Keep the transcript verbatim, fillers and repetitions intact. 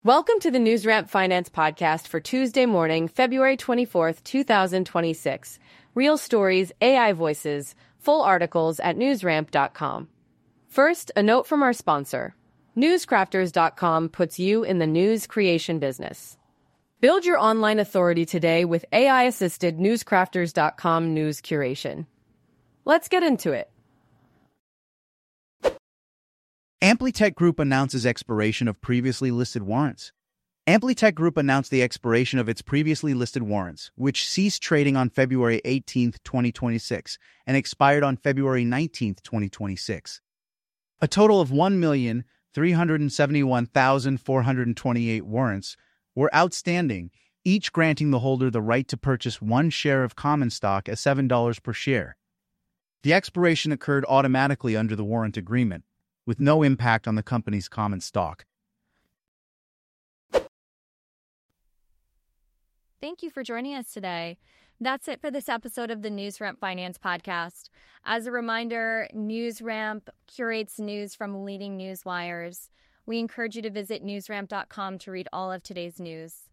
Welcome to the NewsRamp Finance Podcast for Tuesday morning, February twenty-fourth, two thousand twenty-six. Real stories, A I voices, full articles at newsramp dot com. First, a note from our sponsor. newscrafters dot com puts you in the news creation business. Build your online authority today with A I-assisted newscrafters dot com news curation. Let's get into it. Amplitech Group announces expiration of previously listed warrants. Amplitech Group announced the expiration of its previously listed warrants, which ceased trading on February eighteenth, twenty twenty-six, and expired on February nineteenth, twenty twenty-six. A total of one million three hundred seventy-one thousand four hundred twenty-eight warrants were outstanding, each granting the holder the right to purchase one share of common stock at seven dollars per share. The expiration occurred automatically under the warrant agreement, with no impact on the company's common stock. Thank you for joining us today. That's it for this episode of the NewsRamp Finance Podcast. As a reminder, NewsRamp curates news from leading news wires. We encourage you to visit newsramp dot com to read all of today's news.